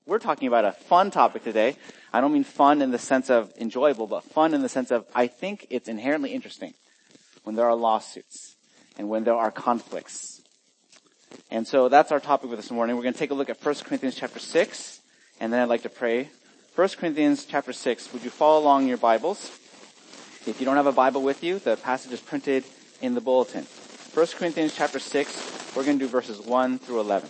we're talking about a fun topic today. I don't mean fun in the sense of enjoyable, but fun in the sense of I think it's inherently interesting when there are lawsuits and when there are conflicts. And so that's our topic for this morning. We're going to take a look at 1 Corinthians chapter 6, and then I'd like to pray. 1 Corinthians chapter 6, would you follow along in your Bibles? If you don't have a Bible with you, the passage is printed in the bulletin. 1 Corinthians chapter 6, we're going to do verses 1 through 11.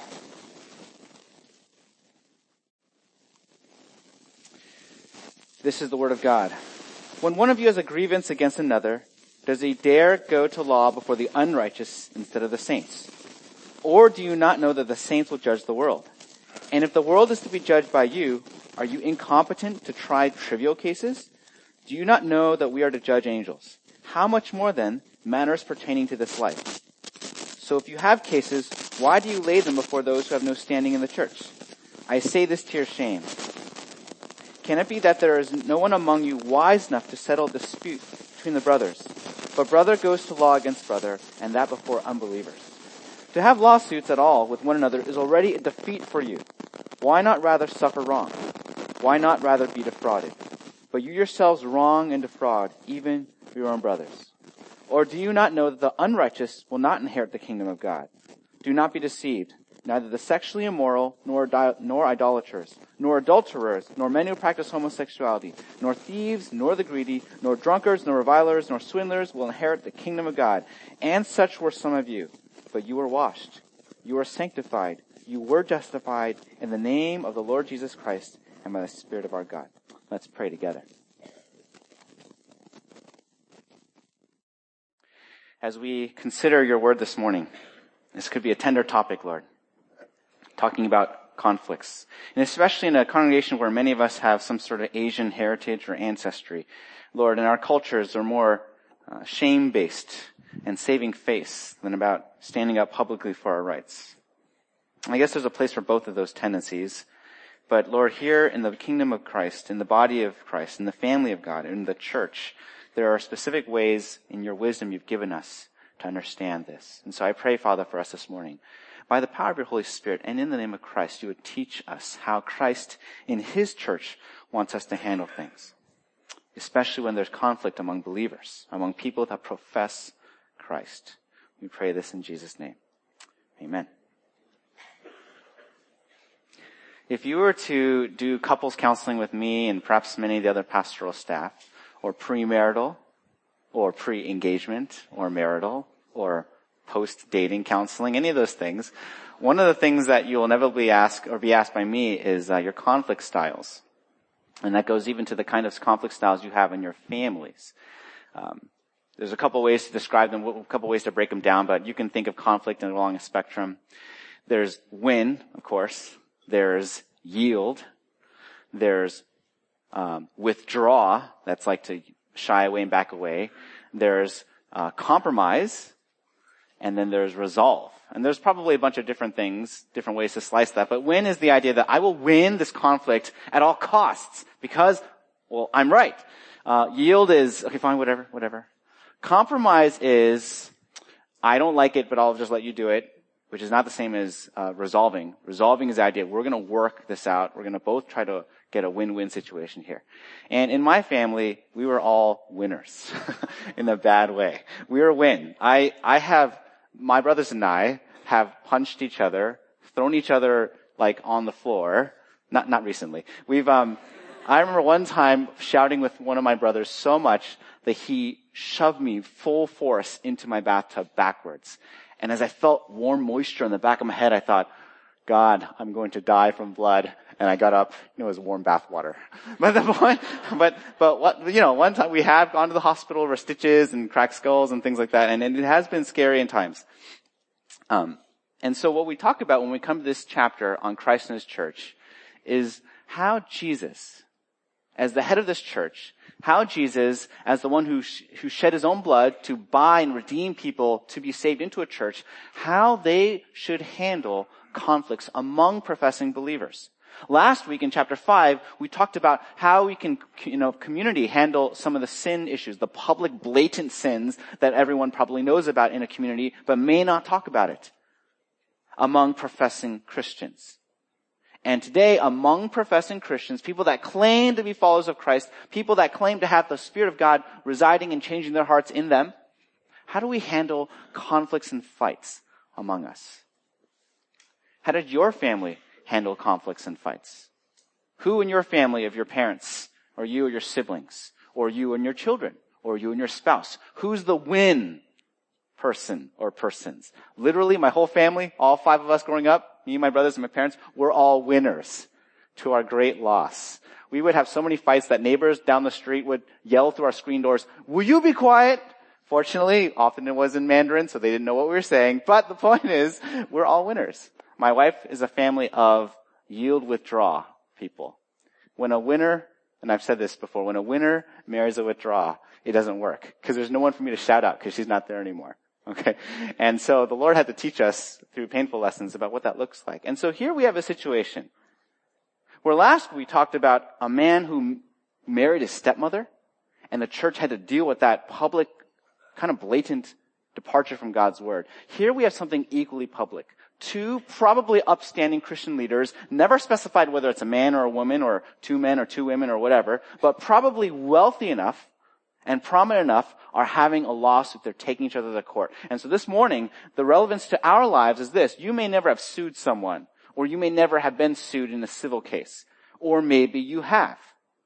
This is the word of God. When one of you has a grievance against another, does he dare go to law before the unrighteous instead of the saints? Or do you not know that the saints will judge the world? And if the world is to be judged by you, are you incompetent to try trivial cases? Do you not know that we are to judge angels? How much more then matters pertaining to this life? So if you have cases, why do you lay them before those who have no standing in the church? I say this to your shame. Can it be that there is no one among you wise enough to settle a dispute between the brothers? But brother goes to law against brother, and that before unbelievers. To have lawsuits at all with one another is already a defeat for you. Why not rather suffer wrong? Why not rather be defrauded? But you yourselves wrong and defraud even your own brothers. Or do you not know that the unrighteous will not inherit the kingdom of God? Do not be deceived. Neither the sexually immoral, nor idolaters, nor adulterers, nor men who practice homosexuality, nor thieves, nor the greedy, nor drunkards, nor revilers, nor swindlers will inherit the kingdom of God. And such were some of you. But you were washed, you were sanctified, you were justified in the name of the Lord Jesus Christ and by the Spirit of our God. Let's pray together. As we consider your word this morning, this could be a tender topic, Lord, talking about conflicts. And especially in a congregation where many of us have some sort of Asian heritage or ancestry. Lord, in our cultures are more shame-based and saving face than about standing up publicly for our rights. I guess there's a place for both of those tendencies. But Lord, here in the kingdom of Christ, in the body of Christ, in the family of God, in the church, there are specific ways in your wisdom you've given us to understand this. And so I pray, Father, for us this morning, by the power of your Holy Spirit and in the name of Christ, you would teach us how Christ in his church wants us to handle things, especially when there's conflict among believers, among people that profess Christ. We pray this in Jesus' name. Amen. If you were to do couples counseling with me and perhaps many of the other pastoral staff, or premarital, or pre-engagement, or marital, or post-dating counseling, any of those things, one of the things that you will never be asked by me is your conflict styles. And that goes even to the kind of conflict styles you have in your families. There's a couple ways to describe them, a couple ways to break them down, but you can think of conflict along a spectrum. There's win, of course. There's yield. There's withdraw. That's like to shy away and back away. There's compromise. And then there's resolve. And there's probably a bunch of different things, different ways to slice that. But win is the idea that I will win this conflict at all costs because, well, I'm right. Yield is, okay, fine, whatever. Compromise is, I don't like it, but I'll just let you do it, which is not the same as resolving. Resolving is the idea, we're going to work this out. We're going to both try to get a win-win situation here. And in my family, we were all winners in a bad way. We were win. My brothers and I have punched each other, thrown each other like on the floor. Not recently. I remember one time shouting with one of my brothers so much that he shoved me full force into my bathtub backwards. And as I felt warm moisture on the back of my head, I thought, God, I'm going to die from blood. And I got up, it was warm bath water. But one time we have gone to the hospital for stitches and cracked skulls and things like that. And it has been scary in times. And so what we talk about when we come to this chapter on Christ and his church is how Jesus, as the head of this church, how Jesus, as the one who shed his own blood to buy and redeem people to be saved into a church, how they should handle conflicts among professing believers. Last week in chapter 5, we talked about how we can, community handle some of the sin issues, the public blatant sins that everyone probably knows about in a community, but may not talk about it among professing Christians. And today, among professing Christians, people that claim to be followers of Christ, people that claim to have the Spirit of God residing and changing their hearts in them, how do we handle conflicts and fights among us? How did your family handle conflicts and fights? Who in your family of your parents, or you or your siblings, or you and your children, or you and your spouse, who's the win person or persons? Literally, my whole family, all 5 of us growing up, me, my brothers, and my parents, we're all winners to our great loss. We would have so many fights that neighbors down the street would yell through our screen doors, "Will you be quiet?" Fortunately, often it was in Mandarin, so they didn't know what we were saying. But the point is, we're all winners. My wife is a family of yield-withdraw people. When a winner, and I've said this before, when a winner marries a withdraw, it doesn't work. Because there's no one for me to shout out because she's not there anymore. Okay? And so the Lord had to teach us through painful lessons about what that looks like. And so here we have a situation where last we talked about a man who married his stepmother, and the church had to deal with that public, kind of blatant departure from God's word. Here we have something equally public. 2 probably upstanding Christian leaders, never specified whether it's a man or a woman or 2 men or 2 women or whatever, but probably wealthy enough and prominent enough are having a lawsuit. They're taking each other to court. And so this morning, the relevance to our lives is this. You may never have sued someone, or you may never have been sued in a civil case, or maybe you have.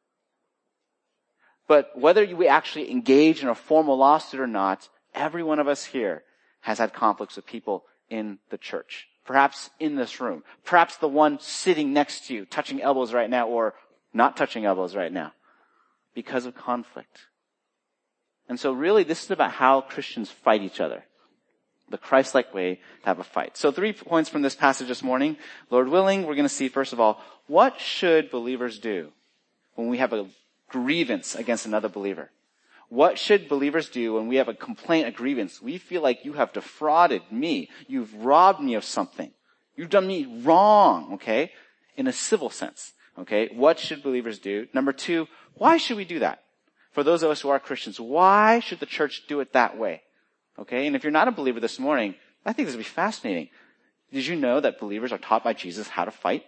But whether we actually engage in a formal lawsuit or not, every one of us here has had conflicts with people in the church. Perhaps in this room. Perhaps the one sitting next to you, touching elbows right now, or not touching elbows right now. Because of conflict. And so really this is about how Christians fight each other. The Christ-like way to have a fight. So 3 points from this passage this morning. Lord willing, we're going to see first of all, what should believers do when we have a grievance against another believer? What should believers do when we have a complaint, a grievance? We feel like you have defrauded me. You've robbed me of something. You've done me wrong, okay? In a civil sense, okay? What should believers do? Number 2, why should we do that? For those of us who are Christians, why should the church do it that way? Okay? And if you're not a believer this morning, I think this would be fascinating. Did you know that believers are taught by Jesus how to fight?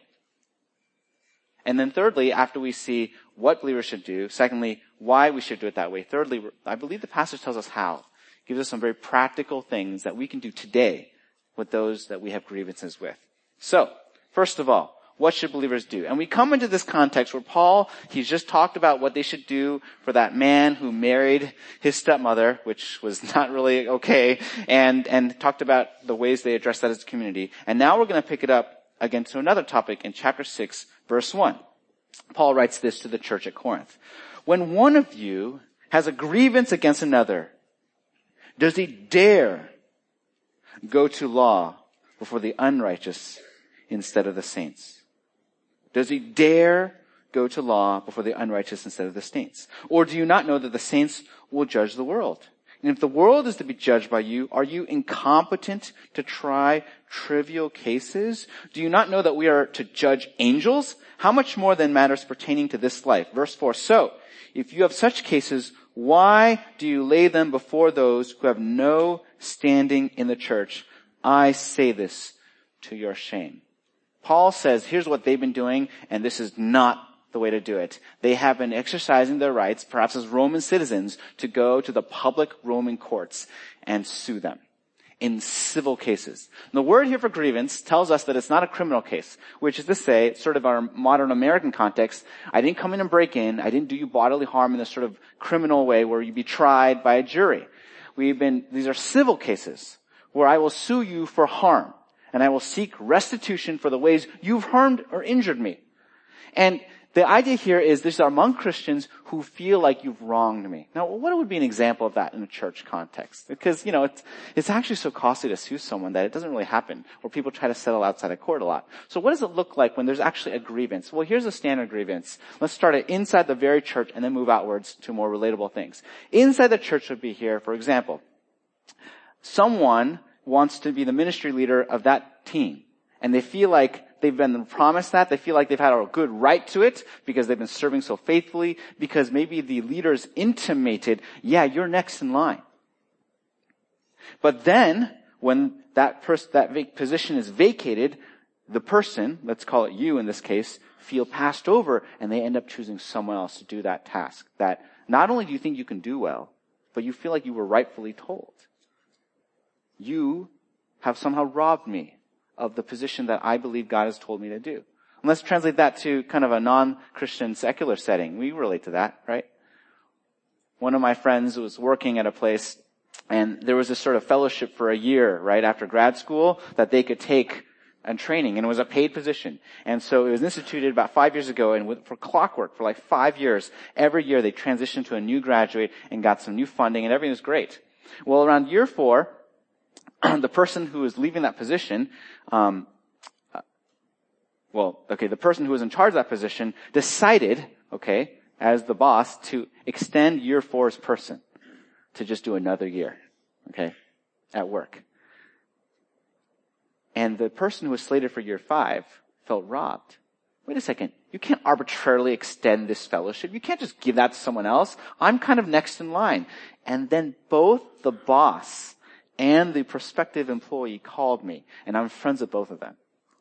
And then thirdly, after we see what believers should do, secondly, why we should do it that way. Thirdly, I believe the passage tells us how. It gives us some very practical things that we can do today with those that we have grievances with. So, first of all, what should believers do? And we come into this context where Paul, he's just talked about what they should do for that man who married his stepmother, which was not really okay, and talked about the ways they addressed that as a community. And now we're going to pick it up again to another topic in chapter 6, verse 1. Paul writes this to the church at Corinth. When one of you has a grievance against another, does he dare go to law before the unrighteous instead of the saints? Does he dare go to law before the unrighteous instead of the saints? Or do you not know that the saints will judge the world? And if the world is to be judged by you, are you incompetent to try trivial cases? Do you not know that we are to judge angels? How much more than matters pertaining to this life? Verse 4, so, if you have such cases, why do you lay them before those who have no standing in the church? I say this to your shame. Paul says, here's what they've been doing, and this is not the way to do it. They have been exercising their rights, perhaps as Roman citizens, to go to the public Roman courts and sue them in civil cases. And the word here for grievance tells us that it's not a criminal case, which is to say, sort of our modern American context, I didn't come in and break in, I didn't do you bodily harm in this sort of criminal way where you'd be tried by a jury. These are civil cases where I will sue you for harm, and I will seek restitution for the ways you've harmed or injured me. And the idea here is these are among Christians who feel like you've wronged me. Now, what would be an example of that in a church context? Because, it's actually so costly to sue someone that it doesn't really happen, or people try to settle outside of court a lot. So what does it look like when there's actually a grievance? Well, here's a standard grievance. Let's start it inside the very church and then move outwards to more relatable things. Inside the church would be here, for example, someone wants to be the ministry leader of that team, and they feel like they've been promised that. They feel like they've had a good right to it because they've been serving so faithfully, because maybe the leaders intimated, yeah, you're next in line. But then, when that position is vacated, the person, let's call it you in this case, feel passed over, and they end up choosing someone else to do that task that not only do you think you can do well, but you feel like you were rightfully told. You have somehow robbed me of the position that I believe God has told me to do. And let's translate that to kind of a non-Christian secular setting. We relate to that, right? One of my friends was working at a place, and there was this sort of fellowship for a year, right, after grad school that they could take and training, and it was a paid position. And so it was instituted about 5 years ago, and for clockwork, for like 5 years, every year they transitioned to a new graduate and got some new funding, and everything was great. Well, around year 4, the person who was leaving that position, the person who was in charge of that position decided, as the boss, to extend year 4's person to just do another year, at work. And the person who was slated for year 5 felt robbed. Wait a second. You can't arbitrarily extend this fellowship. You can't just give that to someone else. I'm kind of next in line. And then both the boss and the prospective employee called me, and I'm friends with both of them.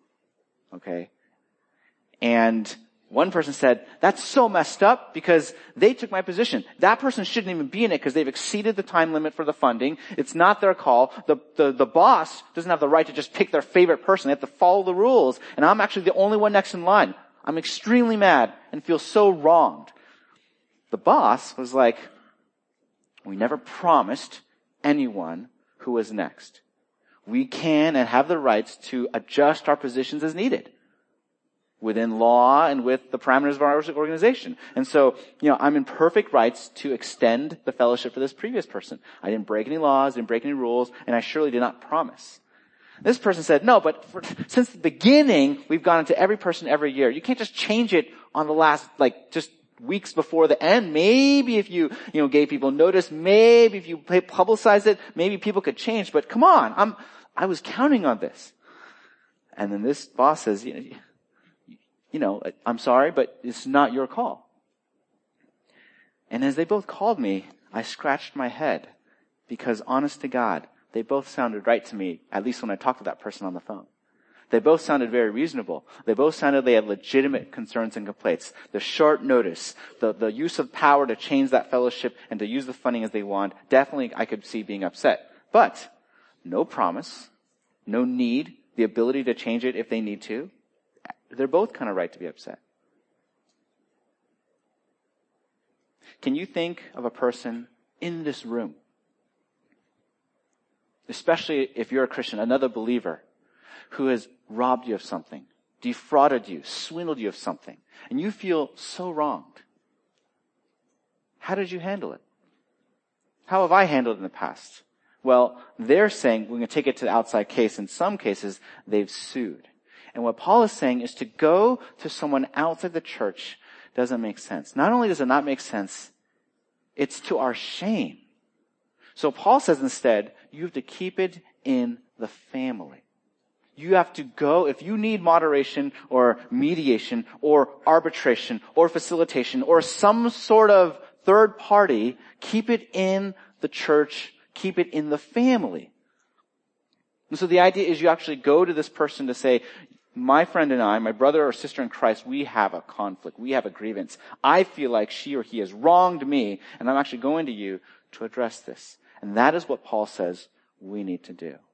And one person said, that's so messed up because they took my position. That person shouldn't even be in it because they've exceeded the time limit for the funding. It's not their call. The boss doesn't have the right to just pick their favorite person. They have to follow the rules. And I'm actually the only one next in line. I'm extremely mad and feel so wronged. The boss was like, we never promised anyone who was next. We can and have the rights to adjust our positions as needed, within law and with the parameters of our organization. And so, I'm in perfect rights to extend the fellowship for this previous person. I didn't break any laws, didn't break any rules, and I surely did not promise. This person said, no, but since the beginning, we've gone into every person every year. You can't just change it on the last, just weeks before the end. Maybe if you gave people notice, maybe if you publicized it, maybe people could change. But come on, I was counting on this. And then this boss says, I'm sorry, but it's not your call. And as they both called me, I scratched my head because, honest to God, they both sounded right to me, at least when I talked to that person on the phone. They both sounded very reasonable. They both sounded they had legitimate concerns and complaints. The short notice, the use of power to change that fellowship and to use the funding as they want, definitely I could see being upset. But no promise, no need, the ability to change it if they need to. They're both kind of right to be upset. Can you think of a person in this room, especially if you're a Christian, another believer, who has robbed you of something, defrauded you, swindled you of something, and you feel so wronged? How did you handle it? How have I handled it in the past? Well, they're saying, we're going to take it to the outside case. In some cases, they've sued. And what Paul is saying is to go to someone outside the church doesn't make sense. Not only does it not make sense, it's to our shame. So Paul says instead, you have to keep it in the family. You have to go, if you need moderation or mediation or arbitration or facilitation or some sort of third party, keep it in the church, keep it in the family. And so the idea is you actually go to this person to say, my friend and I, my brother or sister in Christ, we have a conflict. We have a grievance. I feel like she or he has wronged me, and I'm actually going to you to address this. And that is what Paul says we need to do.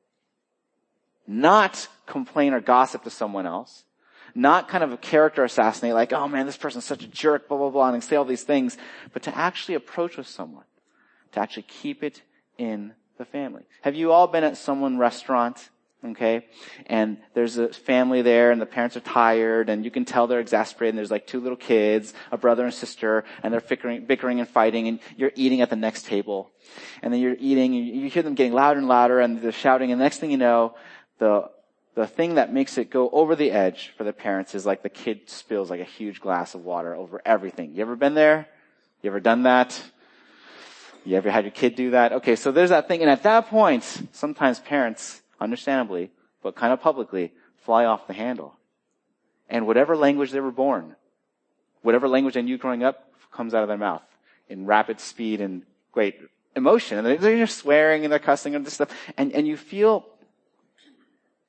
Not complain or gossip to someone else. Not kind of a character assassinate like, oh man, this person's such a jerk, blah, blah, blah, and say all these things. But to actually approach with someone. To actually keep it in the family. Have you all been at someone's restaurant? And there's a family there and the parents are tired and you can tell they're exasperated and there's like 2 little kids, a brother and sister, and they're bickering and fighting and you're eating at the next table. And then you're eating and you hear them getting louder and louder and they're shouting and the next thing you know, the thing that makes it go over the edge for the parents is like the kid spills like a huge glass of water over everything. You ever been there? You ever done that? You ever had your kid do that? Okay, so there's that thing. And at that point, sometimes parents, understandably, but kind of publicly, fly off the handle. And whatever language they were born, whatever language they knew growing up, comes out of their mouth in rapid speed and great emotion. And they're just swearing and they're cussing and this stuff. And you feel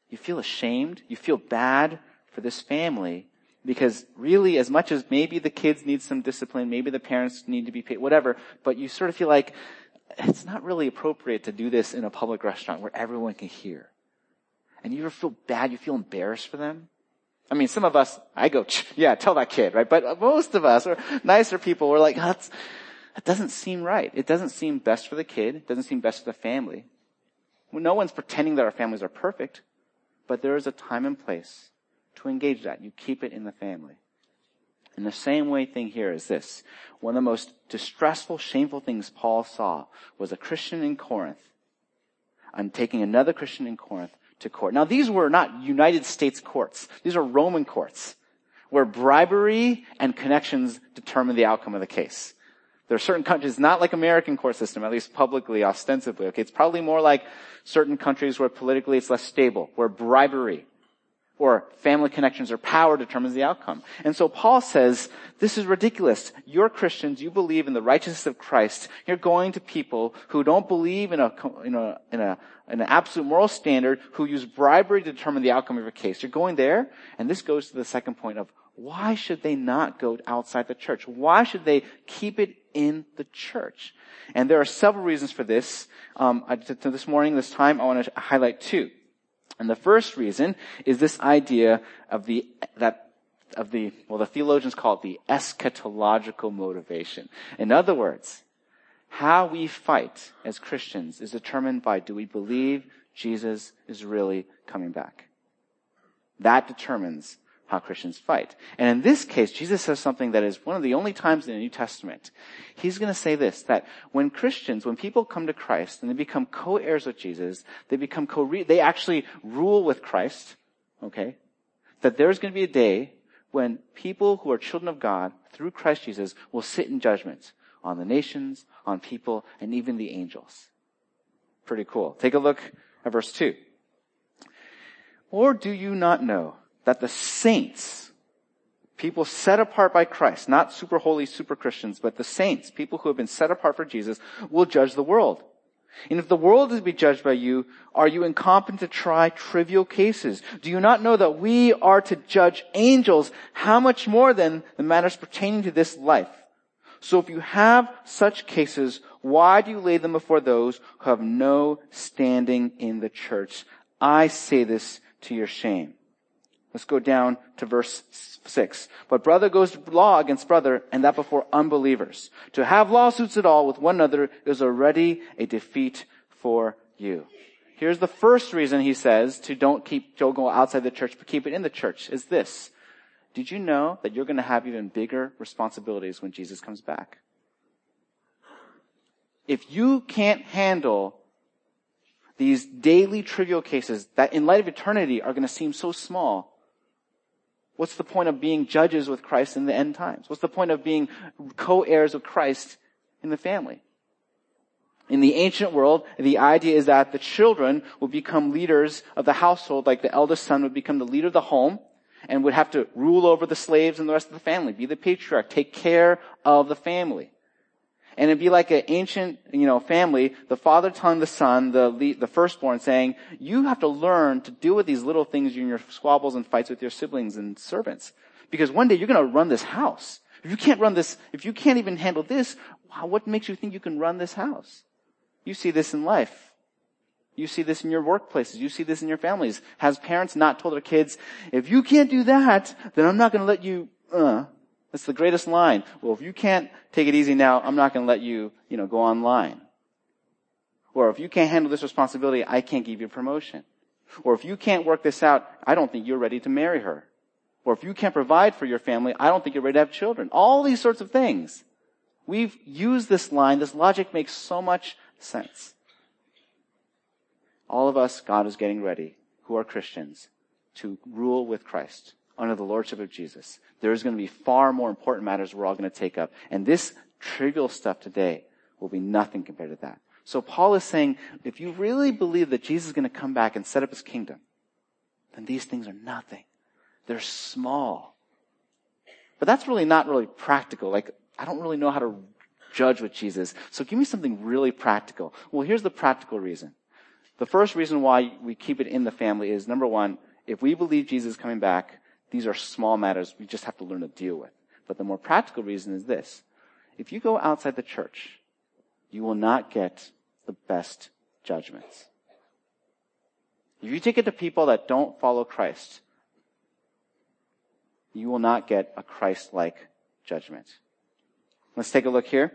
You feel ashamed. You feel bad for this family because really, as much as maybe the kids need some discipline, maybe the parents need to be paid, whatever, but you sort of feel like it's not really appropriate to do this in a public restaurant where everyone can hear. And you ever feel bad? You feel embarrassed for them? I mean, some of us, I go, yeah, tell that kid, right? But most of us, or nicer people, we're like, that doesn't seem right. It doesn't seem best for the kid. It doesn't seem best for the family. Well, no one's pretending that our families are perfect, but there is a time and place to engage that. You keep it in the family. And the same way thing here is this. One of the most distressful, shameful things Paul saw was a Christian in Corinth and taking another Christian in Corinth to court. Now, these were not United States courts. These are Roman courts where bribery and connections determine the outcome of the case. There are certain countries, not like American court system, at least publicly, ostensibly. Okay, it's probably more like certain countries where politically it's less stable, where bribery or family connections or power determines the outcome. And so Paul says, this is ridiculous. You're Christians. You believe in the righteousness of Christ. You're going to people who don't believe in an absolute moral standard, who use bribery to determine the outcome of your case. You're going there. And this goes to the second point of why should they not go outside the church? Why should they keep it in the church? And there are several reasons for this. This morning, this time, I want to highlight two. And the first reason is this idea of the theologians call it the eschatological motivation. In other words, how we fight as Christians is determined by, do we believe Jesus is really coming back? That determines how Christians fight. And in this case, Jesus says something that is one of the only times in the New Testament. He's going to say this, that when people come to Christ and they become co-heirs with Jesus, they actually rule with Christ, okay? That there's going to be a day when people who are children of God through Christ Jesus will sit in judgment on the nations, on people, and even the angels. Pretty cool. Take a look at verse 2. Or do you not know that the saints, people set apart by Christ, not super holy, super Christians, but the saints, people who have been set apart for Jesus, will judge the world? And if the world is to be judged by you, are you incompetent to try trivial cases? Do you not know that we are to judge angels? How much more then the matters pertaining to this life? So if you have such cases, why do you lay them before those who have no standing in the church? I say this to your shame. Let's go down to verse 6. But brother goes to law against brother, and that before unbelievers. To have lawsuits at all with one another is already a defeat for you. Here's the first reason he says to don't go outside the church, but keep it in the church, is this. Did you know that you're going to have even bigger responsibilities when Jesus comes back? If you can't handle these daily trivial cases that in light of eternity are going to seem so small, what's the point of being judges with Christ in the end times? What's the point of being co-heirs with Christ in the family? In the ancient world, the idea is that the children will become leaders of the household, like the eldest son would become the leader of the home and would have to rule over the slaves and the rest of the family, be the patriarch, take care of the family. And it'd be like an ancient, family, the father telling the son, the firstborn, saying, you have to learn to deal with these little things in your squabbles and fights with your siblings and servants. Because one day you're going to run this house. If you can't even handle this, what makes you think you can run this house? You see this in life. You see this in your workplaces. You see this in your families. Has parents not told their kids, if you can't do that, then I'm not going to let you, That's the greatest line. Well, if you can't take it easy now, I'm not going to let you, go online. Or if you can't handle this responsibility, I can't give you a promotion. Or if you can't work this out, I don't think you're ready to marry her. Or if you can't provide for your family, I don't think you're ready to have children. All these sorts of things. We've used this line. This logic makes so much sense. All of us, God is getting ready, who are Christians, to rule with Christ under the lordship of Jesus. There's going to be far more important matters we're all going to take up. And this trivial stuff today will be nothing compared to that. So Paul is saying, if you really believe that Jesus is going to come back and set up his kingdom, then these things are nothing. They're small. But that's really not really practical. I don't really know how to judge with Jesus. So give me something really practical. Well, here's the practical reason. The first reason why we keep it in the family is, number one, if we believe Jesus is coming back, these are small matters we just have to learn to deal with. But the more practical reason is this. If you go outside the church, you will not get the best judgments. If you take it to people that don't follow Christ, you will not get a Christ-like judgment. Let's take a look here.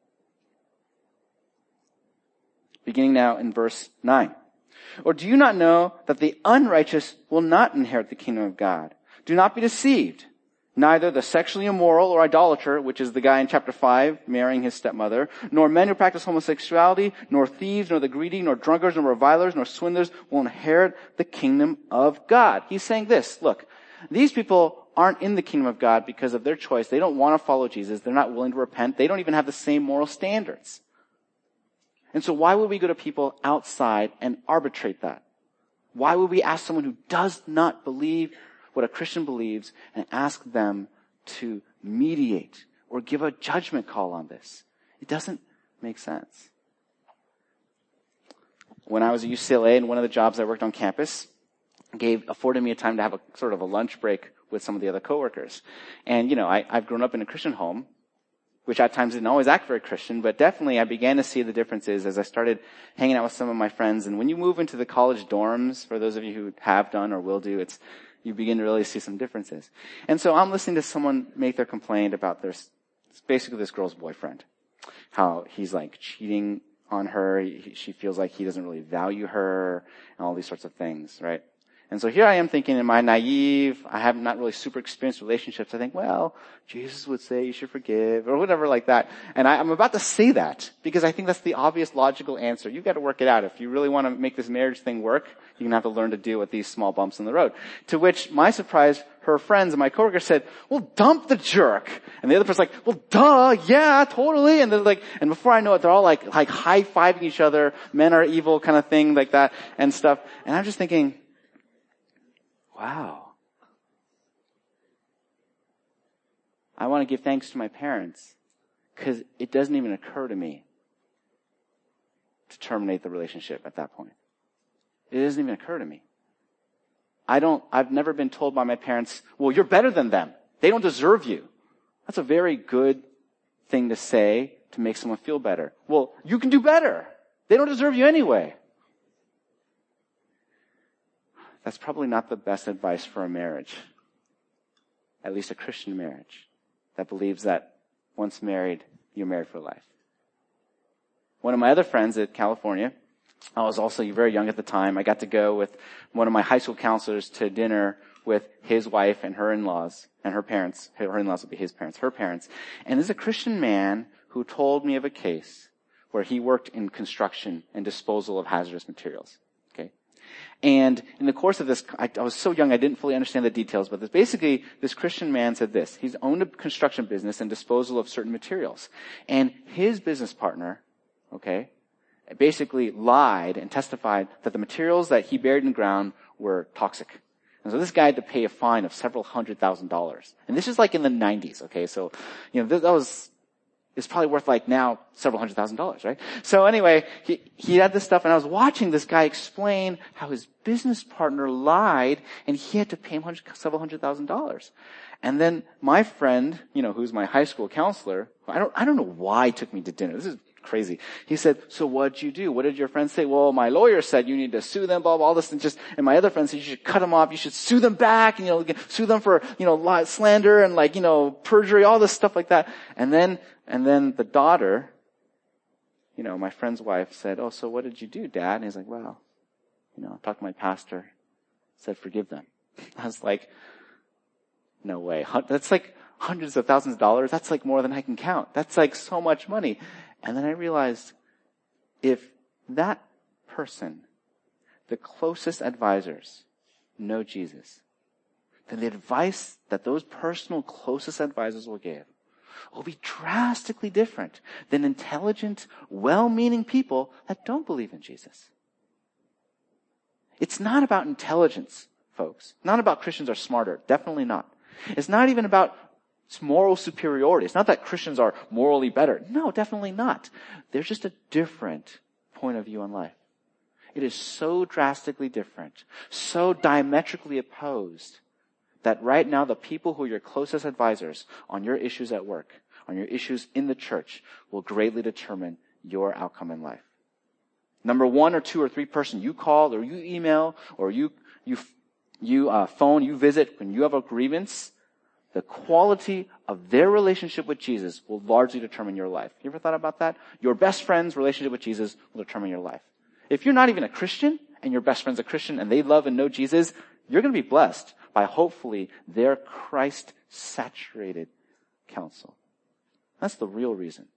Beginning now in verse 9. Or do you not know that the unrighteous will not inherit the kingdom of God? Do not be deceived. Neither the sexually immoral or idolater, which is the guy in chapter 5 marrying his stepmother, nor men who practice homosexuality, nor thieves, nor the greedy, nor drunkards, nor revilers, nor swindlers will inherit the kingdom of God. He's saying this, look, these people aren't in the kingdom of God because of their choice. They don't want to follow Jesus. They're not willing to repent. They don't even have the same moral standards. And so why would we go to people outside and arbitrate that? Why would we ask someone who does not believe what a Christian believes and ask them to mediate or give a judgment call on this? It doesn't make sense. When I was at UCLA, and one of the jobs I worked on campus afforded me a time to have a sort of a lunch break with some of the other coworkers. And, I've grown up in a Christian home, which at times didn't always act very Christian, but definitely I began to see the differences as I started hanging out with some of my friends. And when you move into the college dorms, for those of you who have done or will do, you begin to really see some differences. And so I'm listening to someone make their complaint about basically this girl's boyfriend. How he's like cheating on her. She feels like he doesn't really value her and all these sorts of things, right? And so here I am thinking, am I naive? I have not really super experienced relationships. I think, well, Jesus would say you should forgive or whatever like that. And I'm about to say that because I think that's the obvious logical answer. You've got to work it out. If you really want to make this marriage thing work, you're going to have to learn to deal with these small bumps in the road. To which, my surprise, her friends and my coworkers said, well, dump the jerk. And the other person's like, well, duh, yeah, totally. And they're like, and before I know it, they're all like high-fiving each other, men are evil kind of thing like that and stuff. And I'm just thinking, wow. I want to give thanks to my parents because it doesn't even occur to me to terminate the relationship at that point. It doesn't even occur to me. I've never been told by my parents, well, you're better than them. They don't deserve you. That's a very good thing to say to make someone feel better. Well, you can do better. They don't deserve you anyway. That's probably not the best advice for a marriage. At least a Christian marriage that believes that once married, you're married for life. One of my other friends at California, I was also very young at the time. I got to go with one of my high school counselors to dinner with his wife and her in-laws and her parents. Her in-laws would be his parents, her parents. And there's a Christian man who told me of a case where he worked in construction and disposal of hazardous materials. And in the course of this, I was so young I didn't fully understand the details, but this Christian man said this. He's owned a construction business and disposal of certain materials. And his business partner, basically lied and testified that the materials that he buried in the ground were toxic. And so this guy had to pay a fine of several $100,000. And this is like in the 90s, okay? So, it's probably worth like now several $100,000, right? So anyway, he had this stuff and I was watching this guy explain how his business partner lied and he had to pay him several $100,000. And then my friend, who's my high school counselor, I don't know why he took me to dinner. This is crazy. He said, so what'd you do? What did your friend say? Well, my lawyer said you need to sue them, blah, blah, all this and my other friend said you should cut them off. You should sue them back and, sue them for, slander and perjury, all this stuff like that. And then the daughter, my friend's wife said, oh, so what did you do, Dad? And he's like, well, I talked to my pastor, said forgive them. I was like, no way. That's like hundreds of thousands of dollars. That's like more than I can count. That's like so much money. And then I realized if that person, the closest advisors, know Jesus, then the advice that those personal closest advisors will give will be drastically different than intelligent, well-meaning people that don't believe in Jesus. It's not about intelligence, folks. Not about Christians are smarter. Definitely not. It's not even about moral superiority. It's not that Christians are morally better. No, definitely not. There's just a different point of view on life. It is so drastically different, so diametrically opposed, that right now the people who are your closest advisors on your issues at work, on your issues in the church, will greatly determine your outcome in life. Number 1 or 2 or 3 person you call or you email or you phone, you visit when you have a grievance, the quality of their relationship with Jesus will largely determine your life. You ever thought about that? Your best friend's relationship with Jesus will determine your life. If you're not even a Christian and your best friend's a Christian and they love and know Jesus, you're going to be blessed by hopefully their Christ-saturated counsel. That's the real reason.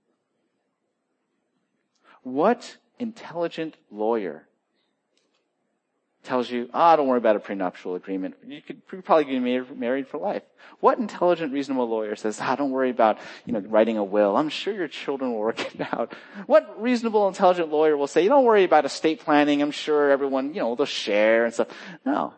What intelligent lawyer tells you, don't worry about a prenuptial agreement. You could probably be married for life. What intelligent, reasonable lawyer says, don't worry about, writing a will. I'm sure your children will work it out. What reasonable, intelligent lawyer will say, don't worry about estate planning. I'm sure everyone, they'll share and stuff. No.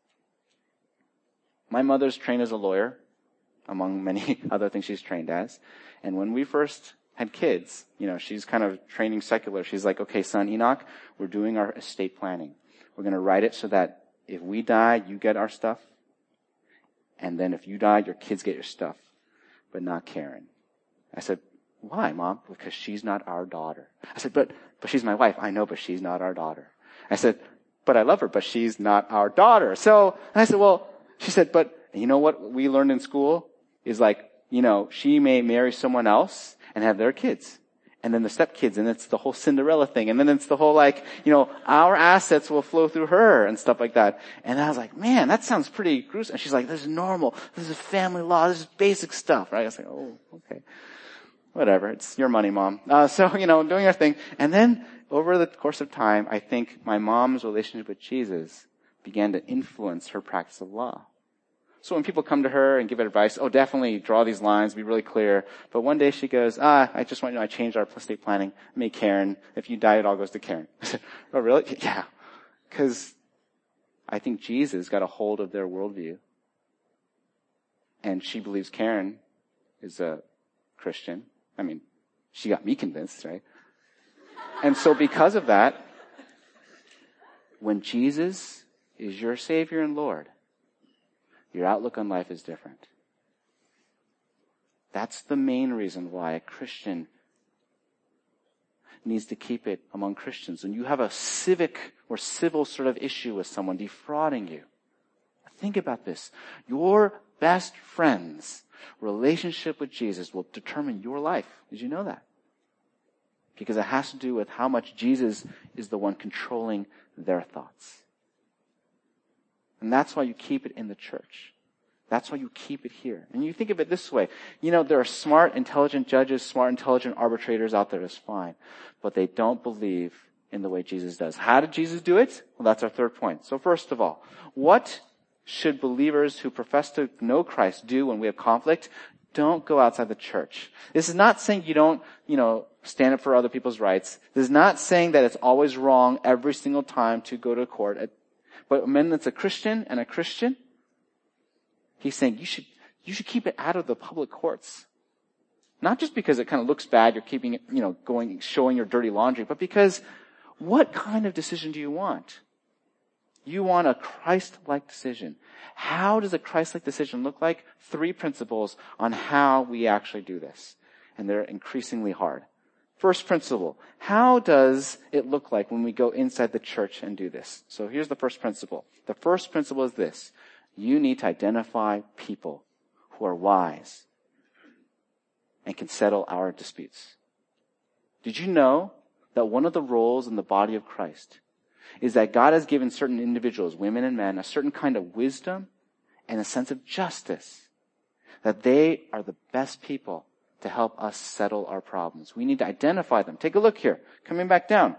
My mother's trained as a lawyer, among many other things she's trained as. And when we first had kids, she's kind of training secular. She's like, okay, son, Enoch, we're doing our estate planning. We're going to write it so that if we die, you get our stuff. And then if you die, your kids get your stuff, but not Karen. I said, why, Mom? Because she's not our daughter. I said, but she's my wife. I know, but she's not our daughter. I said, but I love her, but she's not our daughter. So I said, she said, but you know what we learned in school is like, she may marry someone else and have their kids. And then the stepkids, and it's the whole Cinderella thing. And then it's the whole our assets will flow through her and stuff like that. And I was like, man, that sounds pretty gruesome. And she's like, this is normal. This is family law. This is basic stuff, right? I was like, oh, okay. Whatever. It's your money, Mom. Doing our thing. And then over the course of time, I think my mom's relationship with Jesus began to influence her practice of law. So when people come to her and give advice, definitely draw these lines, be really clear. But one day she goes, I just want I changed our estate planning. I made Karen. If you die, it all goes to Karen. I said, oh, really? Yeah. Because I think Jesus got a hold of their worldview. And she believes Karen is a Christian. I mean, she got me convinced, right? And so because of that, when Jesus is your Savior and Lord, your outlook on life is different. That's the main reason why a Christian needs to keep it among Christians. When you have a civic or civil sort of issue with someone defrauding you, think about this. Your best friend's relationship with Jesus will determine your life. Did you know that? Because it has to do with how much Jesus is the one controlling their thoughts. And that's why you keep it in the church. That's why you keep it here. And you think of it this way. There are smart, intelligent judges, smart, intelligent arbitrators out there. That's fine. But they don't believe in the way Jesus does. How did Jesus do it? Well, that's our third point. So first of all, what should believers who profess to know Christ do when we have conflict? Don't go outside the church. This is not saying you don't, stand up for other people's rights. This is not saying that it's always wrong every single time to go to court. But when it's a Christian and a Christian, he's saying you should keep it out of the public courts. Not just because it kind of looks bad, you're keeping it, showing your dirty laundry, but because what kind of decision do you want? You want a Christ-like decision. How does a Christ-like decision look like? 3 principles on how we actually do this. And they're increasingly hard. First principle, how does it look like when we go inside the church and do this? So here's the first principle. The first principle is this. You need to identify people who are wise and can settle our disputes. Did you know that one of the roles in the body of Christ is that God has given certain individuals, women and men, a certain kind of wisdom and a sense of justice, that they are the best people to help us settle our problems. We need to identify them. Take a look here. Coming back down.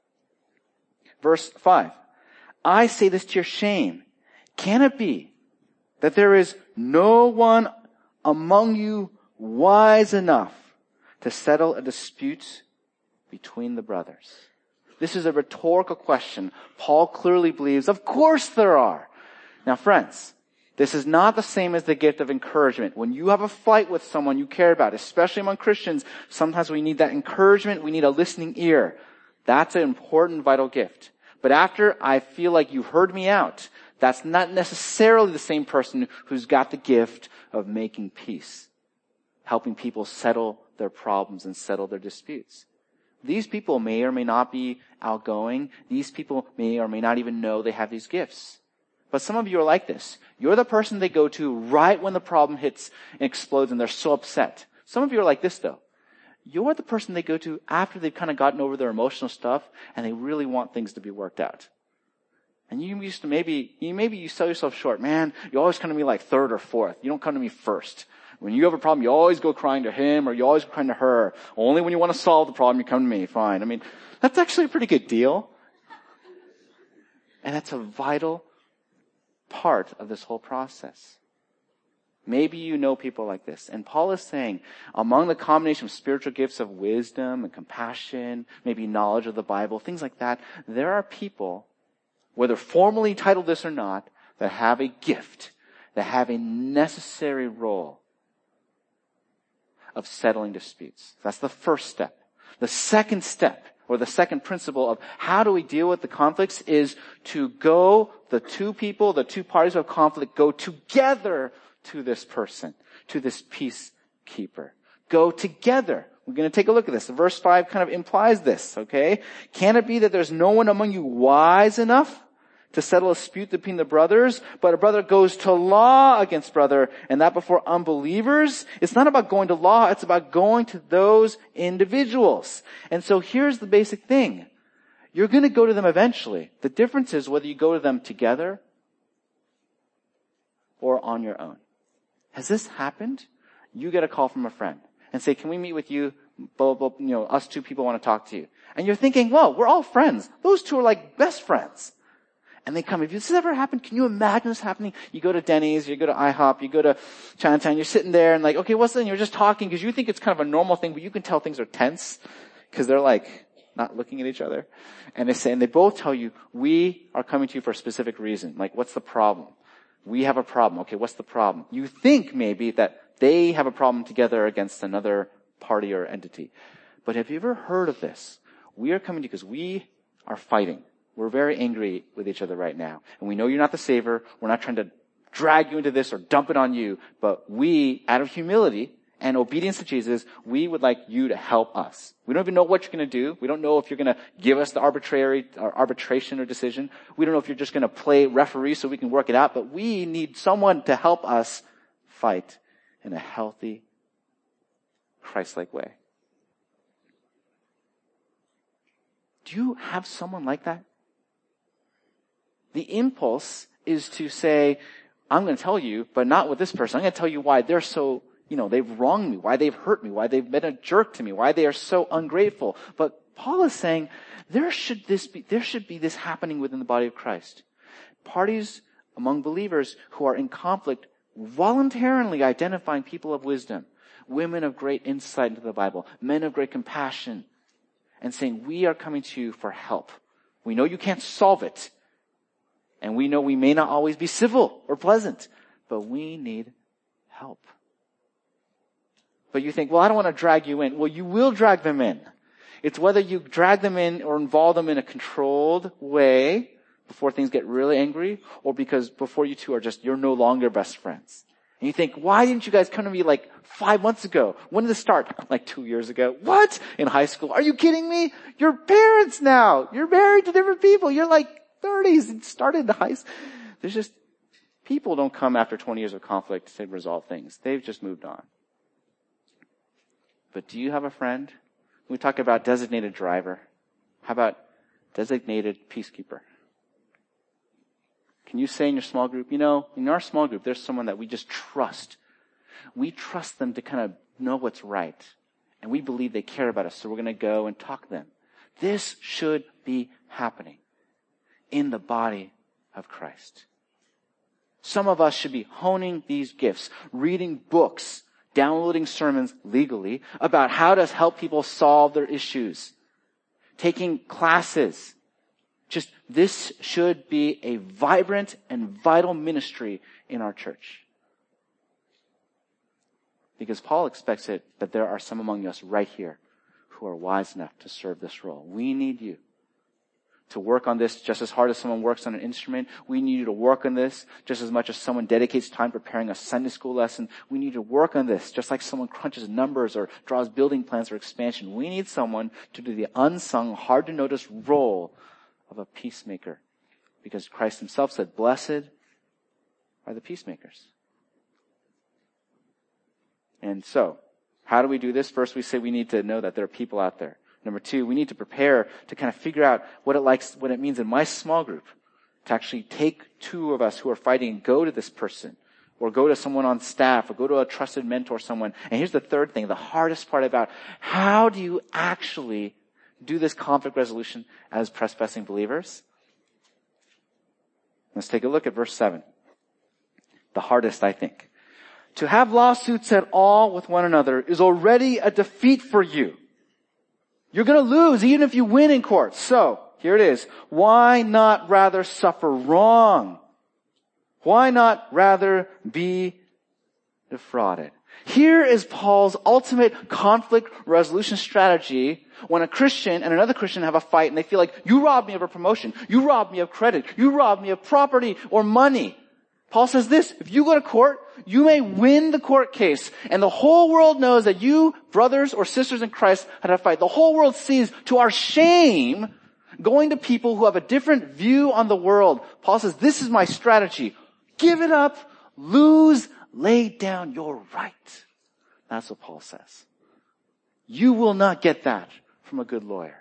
Verse 5. I say this to your shame. Can it be that there is no one among you wise enough to settle a dispute between the brothers? This is a rhetorical question. Paul clearly believes, of course there are. Now friends, this is not the same as the gift of encouragement. When you have a fight with someone you care about, especially among Christians, sometimes we need that encouragement. We need a listening ear. That's an important, vital gift. But after I feel like you've heard me out, that's not necessarily the same person who's got the gift of making peace, helping people settle their problems and settle their disputes. These people may or may not be outgoing. These people may or may not even know they have these gifts. But some of you are like this. You're the person they go to right when the problem hits and explodes and they're so upset. Some of you are like this though. You're the person they go to after they've kind of gotten over their emotional stuff and they really want things to be worked out. And you used to maybe you sell yourself short. Man, you always come to me like third or fourth. You don't come to me first. When you have a problem, you always go crying to him or you always go crying to her. Only when you want to solve the problem, you come to me. Fine. I mean, that's actually a pretty good deal. And that's a vital part of this whole process. Maybe you know people like this. And Paul is saying, among the combination of spiritual gifts of wisdom and compassion, maybe knowledge of the Bible, things like that, there are people, whether formally titled this or not, that have a gift, that have a necessary role of settling disputes. That's the first step. The second step, or the second principle of how do we deal with the conflicts, is to go, the two parties of conflict go together to this person, to this peacekeeper. Go together. We're going to take a look at this. Verse 5 kind of implies this, okay? Can it be that there's no one among you wise enough to settle a dispute between the brothers, but a brother goes to law against brother, and that before unbelievers? It's not about going to law, it's about going to those individuals. And so here's the basic thing. You're going to go to them eventually. The difference is whether you go to them together or on your own. Has this happened? You get a call from a friend and say, can we meet with you? Blah, blah, blah, us two people want to talk to you. And you're thinking, whoa, we're all friends. Those two are like best friends. And they come. If this has ever happened, can you imagine this happening? You go to Denny's, you go to IHOP, you go to Chinatown, you're sitting there and like, okay, what's this? You're just talking because you think it's kind of a normal thing, but you can tell things are tense because they're like not looking at each other. And they both tell you, we are coming to you for a specific reason. Like, what's the problem? We have a problem. Okay, what's the problem? You think maybe that they have a problem together against another party or entity. But have you ever heard of this? We are coming to you because we are fighting. We're very angry with each other right now. And we know you're not the savior. We're not trying to drag you into this or dump it on you. But we, out of humility and obedience to Jesus, we would like you to help us. We don't even know what you're going to do. We don't know if you're going to give us the arbitration or decision. We don't know if you're just going to play referee so we can work it out. But we need someone to help us fight in a healthy, Christ-like way. Do you have someone like that? The impulse is to say, I'm going to tell you, but not with this person. I'm going to tell you why they're so, they've wronged me, why they've hurt me, why they've been a jerk to me, why they are so ungrateful. But Paul is saying there should be this happening within the body of Christ. Parties among believers who are in conflict voluntarily identifying people of wisdom, women of great insight into the Bible, men of great compassion, and saying, we are coming to you for help. We know you can't solve it. And we know we may not always be civil or pleasant, but we need help. But you think, well, I don't want to drag you in. Well, you will drag them in. It's whether you drag them in or involve them in a controlled way before things get really angry, or because before you two you're no longer best friends. And you think, why didn't you guys come to me like 5 months ago? When did this start? Like 2 years ago. What? In high school? Are you kidding me? You're parents now. You're married to different people. You're like 30s and started in high school. There's just, people don't come after 20 years of conflict to resolve things. They've just moved on. But do you have a friend? We talk about designated driver. How about designated peacekeeper? Can you say in your small group, in our small group, there's someone that we just trust. We trust them to kind of know what's right. And we believe they care about us, so we're going to go and talk to them. This should be happening in the body of Christ. Some of us should be honing these gifts, reading books, downloading sermons legally about how to help people solve their issues, taking classes. This should be a vibrant and vital ministry in our church. Because Paul expects it that there are some among us right here who are wise enough to serve this role. We need you. to work on this just as hard as someone works on an instrument. We need you to work on this just as much as someone dedicates time preparing a Sunday school lesson. We need to work on this just like someone crunches numbers or draws building plans for expansion. We need someone to do the unsung, hard to notice role of a peacemaker. Because Christ himself said, blessed are the peacemakers. And so, how do we do this? First, we say we need to know that there are people out there. Number two, we need to prepare to kind of figure out what it means in my small group to actually take two of us who are fighting and go to this person or go to someone on staff or go to a trusted mentor, someone. And here's the third thing, the hardest part about how do you actually do this conflict resolution as professing believers? Let's take a look at verse 7. The hardest, I think. To have lawsuits at all with one another is already a defeat for you. You're going to lose even if you win in court. So, here it is. Why not rather suffer wrong? Why not rather be defrauded? Here is Paul's ultimate conflict resolution strategy when a Christian and another Christian have a fight and they feel like, you robbed me of a promotion, you robbed me of credit, you robbed me of property or money. Paul says this, if you go to court, you may win the court case, and the whole world knows that you, brothers or sisters in Christ, had a fight. The whole world sees, to our shame, going to people who have a different view on the world. Paul says, this is my strategy. Give it up, lose, lay down your right. That's what Paul says. You will not get that from a good lawyer.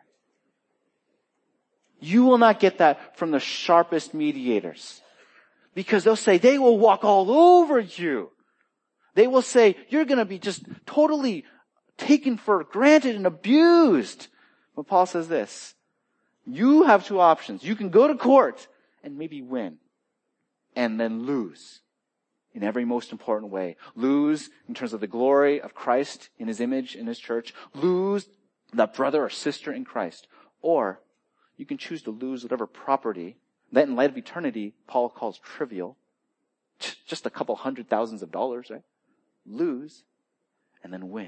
You will not get that from the sharpest mediators. Because they'll say, they will walk all over you. They will say, you're going to be just totally taken for granted and abused. But Paul says this, you have two options. You can go to court and maybe win and then lose in every most important way. Lose in terms of the glory of Christ in his image, in his church. Lose that brother or sister in Christ. Or you can choose to lose whatever property that in light of eternity, Paul calls trivial. Just a couple $100,000s, right? Lose and then win.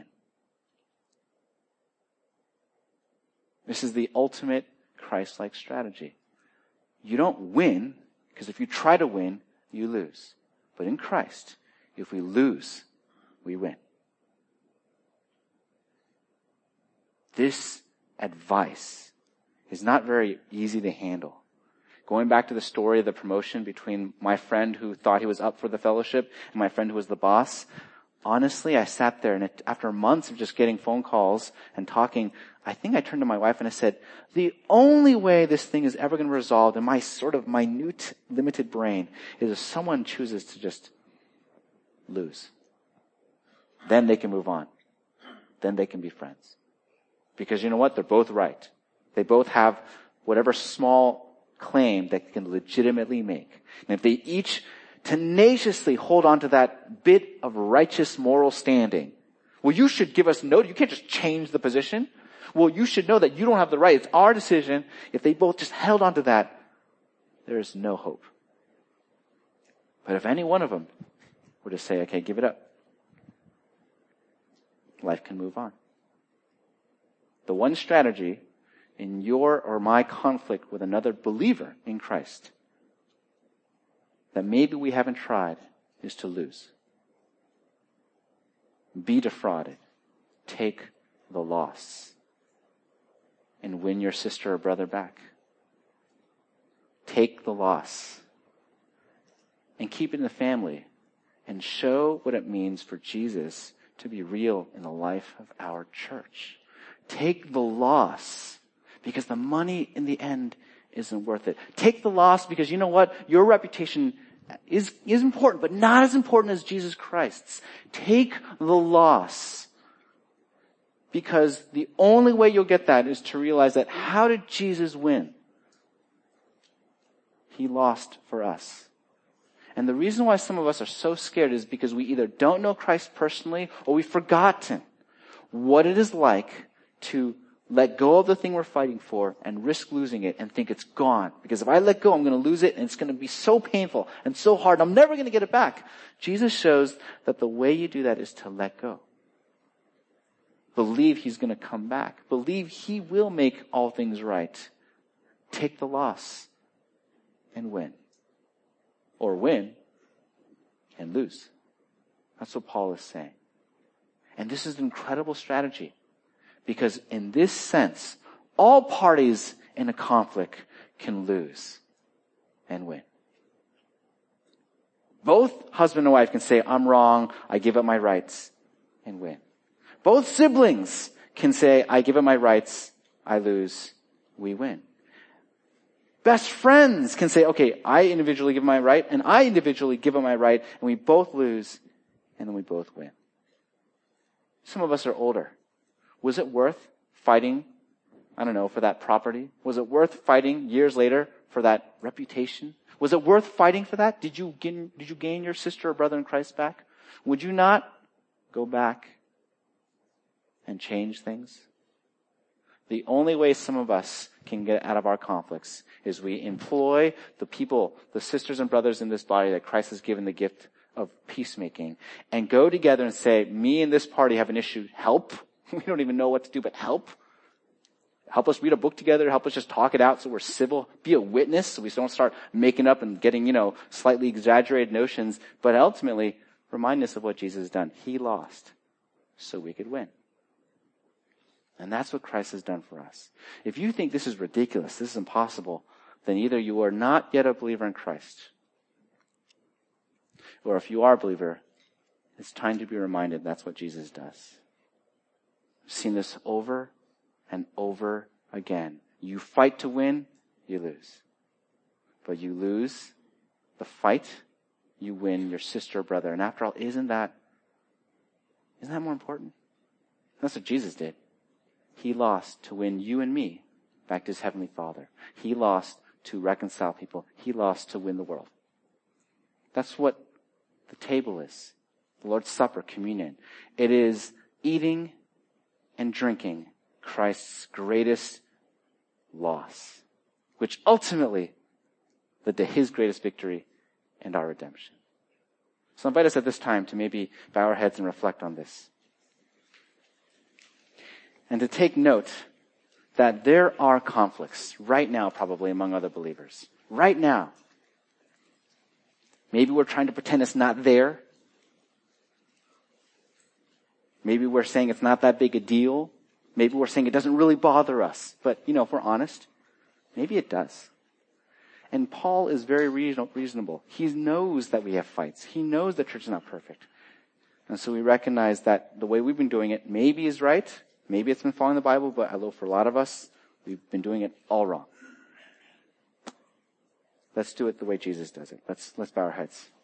This is the ultimate Christ-like strategy. You don't win, because if you try to win, you lose. But in Christ, if we lose, we win. This advice is not very easy to handle. Going back to the story of the promotion between my friend who thought he was up for the fellowship and my friend who was the boss, honestly, I sat there and after months of just getting phone calls and talking, I think I turned to my wife and I said, the only way this thing is ever going to resolve in my sort of minute, limited brain is if someone chooses to just lose. Then they can move on. Then they can be friends. Because you know what? They're both right. They both have whatever small claim that they can legitimately make. And if they each tenaciously hold on to that bit of righteous moral standing, well, you should give us notice. You can't just change the position. Well, you should know that you don't have the right. It's our decision. If they both just held on to that, there is no hope. But if any one of them were to say, okay, give it up, life can move on. The one strategy in your or my conflict with another believer in Christ that maybe we haven't tried is to lose. Be defrauded. Take the loss. And win your sister or brother back. Take the loss. And keep it in the family. And show what it means for Jesus to be real in the life of our church. Take the loss. Because the money in the end isn't worth it. Take the loss because you know what? Your reputation is important, but not as important as Jesus Christ's. Take the loss. Because the only way you'll get that is to realize that how did Jesus win? He lost for us. And the reason why some of us are so scared is because we either don't know Christ personally or we've forgotten what it is like to let go of the thing we're fighting for and risk losing it and think it's gone. Because if I let go, I'm going to lose it and it's going to be so painful and so hard. I'm never going to get it back. Jesus shows that the way you do that is to let go. Believe he's going to come back. Believe he will make all things right. take the loss and win. Or win and lose. That's what Paul is saying. And this is an incredible strategy. Because in this sense, all parties in a conflict can lose and win. Both husband and wife can say, I'm wrong, I give up my rights, and win. Both siblings can say, I give up my rights, I lose, we win. Best friends can say, okay, I individually give my right, and I individually give up my right, and we both lose, and then we both win. Some of us are older. Was it worth fighting, for that property? Was it worth fighting years later for that reputation? Was it worth fighting for that? Did you gain your sister or brother in Christ back? Would you not go back and change things? The only way some of us can get out of our conflicts is we employ the people, the sisters and brothers in this body that Christ has given the gift of peacemaking, and go together and say, me and this party have an issue. Help. We don't even know what to do, but help. Help us read a book together. Help us just talk it out so we're civil. Be a witness so we don't start making up and getting, slightly exaggerated notions. But ultimately, remind us of what Jesus has done. He lost so we could win. And that's what Christ has done for us. If you think this is ridiculous, this is impossible, then either you are not yet a believer in Christ, or if you are a believer, it's time to be reminded that's what Jesus does. I've seen this over and over again. You fight to win, you lose. But you lose the fight, you win your sister or brother. And after all, isn't that more important? That's what Jesus did. He lost to win you and me back to his heavenly Father. He lost to reconcile people. He lost to win the world. That's what the table is. The Lord's Supper, communion. It is eating and drinking Christ's greatest loss, which ultimately led to his greatest victory and our redemption. So I invite us at this time to maybe bow our heads and reflect on this. And to take note that there are conflicts right now, probably among other believers. Right now. Maybe we're trying to pretend it's not there. Maybe we're saying it's not that big a deal. Maybe we're saying it doesn't really bother us. But, if we're honest, maybe it does. And Paul is very reasonable. He knows that we have fights. He knows the church is not perfect. And so we recognize that the way we've been doing it maybe is right. Maybe it's been following the Bible, but I know for a lot of us, we've been doing it all wrong. Let's do it the way Jesus does it. Let's bow our heads.